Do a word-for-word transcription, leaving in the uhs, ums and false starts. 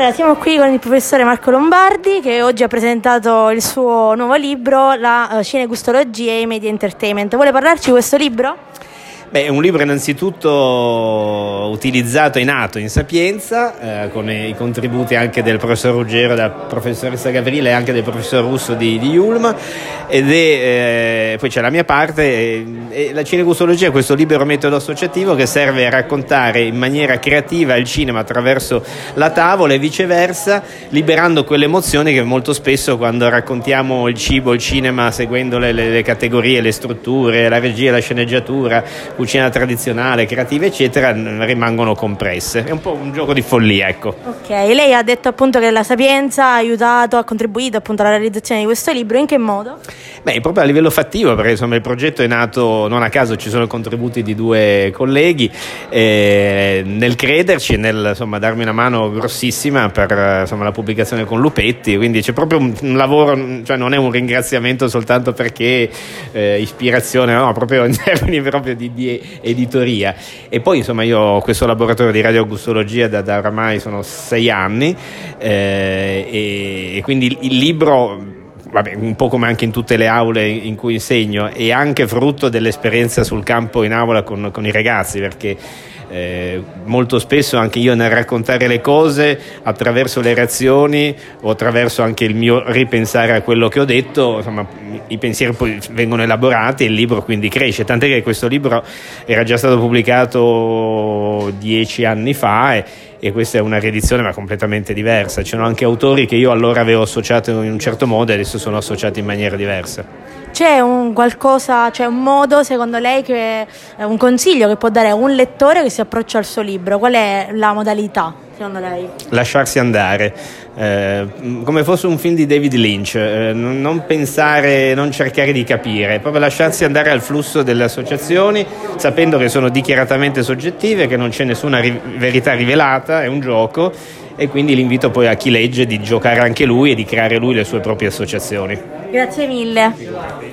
Allora, siamo qui con il professore Marco Lombardi, che oggi ha presentato il suo nuovo libro, La Cinegustologia e i Media Entertainment. Vuole parlarci di questo libro? Beh, è un libro innanzitutto utilizzato e nato in Sapienza, eh, con i contributi anche del professor Ruggero, della professoressa Gavrile e anche del professor Russo di, di Yulm, ed è, eh, poi c'è la mia parte, e, e la cinegustologia è questo libero metodo associativo che serve a raccontare in maniera creativa il cinema attraverso la tavola e viceversa, liberando quelle emozioni che molto spesso quando raccontiamo il cibo, il cinema, seguendo le, le, le categorie, le strutture, la regia, la sceneggiatura, cucina tradizionale, creativa eccetera, rimangono compresse. È un po' un gioco di follia, ecco. Ok, lei ha detto appunto che la Sapienza ha aiutato, ha contribuito appunto alla realizzazione di questo libro. In che modo? Beh, proprio a livello fattivo, perché insomma il progetto è nato non a caso, ci sono contributi di due colleghi eh, nel crederci e nel insomma darmi una mano grossissima per insomma la pubblicazione con Lupetti, quindi c'è proprio un, un lavoro, cioè non è un ringraziamento soltanto perché eh, ispirazione, no, proprio in termini proprio di, di editoria. E poi insomma io ho questo laboratorio di radiogustologia da, da oramai sono sei anni eh, e, e quindi il libro, vabbè, un po' come anche in tutte le aule in cui insegno, è anche frutto dell'esperienza sul campo in aula con, con i ragazzi, perché eh, molto spesso anche io nel raccontare le cose attraverso le reazioni o attraverso anche il mio ripensare a quello che ho detto, insomma i pensieri poi vengono elaborati e il libro quindi cresce, tant'è che questo libro era già stato pubblicato dieci anni fa e e questa è una riedizione ma completamente diversa. C'erano anche autori che io allora avevo associato in un certo modo e adesso sono associati in maniera diversa. C'è un qualcosa, c'è un modo secondo lei, che è un consiglio che può dare a un lettore che si approccia al suo libro? Qual è la modalità secondo lei? Lasciarsi andare, eh, come fosse un film di David Lynch, eh, non pensare, non cercare di capire, proprio lasciarsi andare al flusso delle associazioni, sapendo che sono dichiaratamente soggettive, che non c'è nessuna ri- verità rivelata, è un gioco, e quindi l'invito poi a chi legge di giocare anche lui e di creare lui le sue proprie associazioni. Grazie mille.